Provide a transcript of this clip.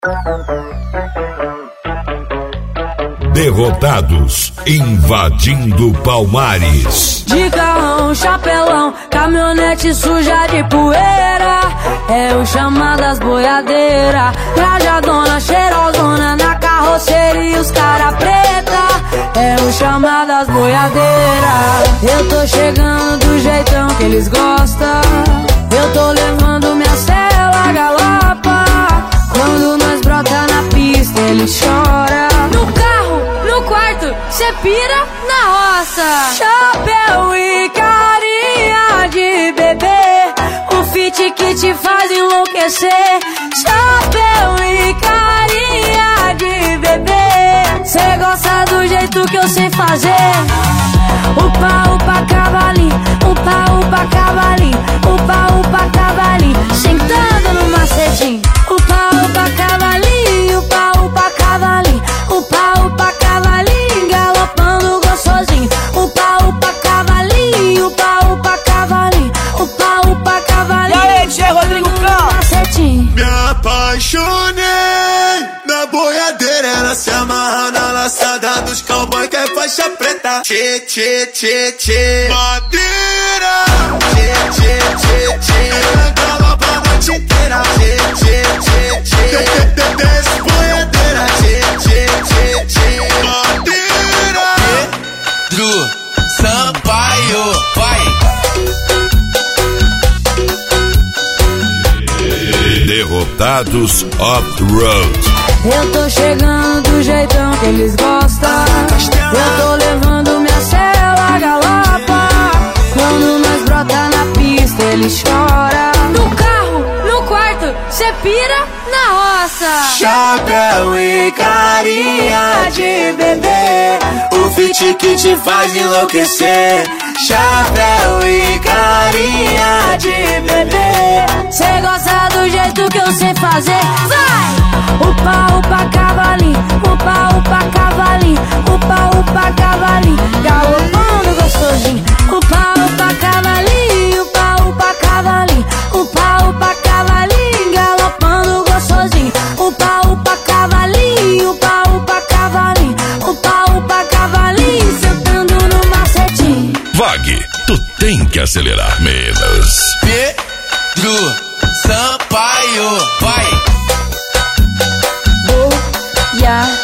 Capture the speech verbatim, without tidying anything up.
Derrotados, invadindo Palmares. De carrão, chapelão, caminhonete suja de poeira. É o chamadas boiadeira. Trajadona, cheirosona na carroceria e os cara preta. É o chamadas boiadeira. Eu tô chegando do jeitão que eles gostam. Eu tô levando minha cela galopa. Quando nós brota na pista eles choram. No carro, no quarto, cê pira na roça. Chapéu e carinha de bebê, o fit que te faz enlouquecer. Chapéu e carinha de bebê, cê gosta do jeito que eu sei fazer. Upa, upa, cavalinho, upa, upa, cavalinho, upa, upa, cavalinho, sentando no macetinho. Upa, upa, cavalinho, upa, upa, cavalinho, upa, upa, cavalinho, galopando gostosinho. Upa, upa, cavalinho, upa, upa, cavalinho, upa, upa, cavalinho. E aí, Tchê Rodrigo Macetinho. Me apaixonei na boiadeira, ela se amarra na laçada dos cowboy que é faixa preta. Tchê, tchê, tchê, tchê, madeira. Tchê, tchê, tchê, tchê, ela galopa a noite inteira. Tchê, tchê, tchê, tchê, desce boiadeira. Tchê, tchê, tchê, tchê, madeira. Pedro Sampaio, vai. Derrotados off-road. Eu tô chegando do jeitão que eles gostam. Eu tô levando minha cela galopa. Quando nós brota na pista eles choram. No carro, no quarto, cê pira na roça. Chapéu e carinha de bebê, o fit que te faz enlouquecer. Chapéu e carinha de bebê, cê gosta do jeito que eu sei fazer. Vai! Upa, upa, cavalinho, upa, upa, cavalinho, upa, upa, cavalinho, galopando gostosinho. Upa, upa, cavalinho, upa, upa, cavalinho, upa, upa, cavalinho, galopando gostosinho. Upa, upa, cavalinho, upa, upa, cavalinho, upa, upa, cavalinho, sentando no macetinho. Vague, tu tem que acelerar menos. Pedro Sampaio, vai. Yeah.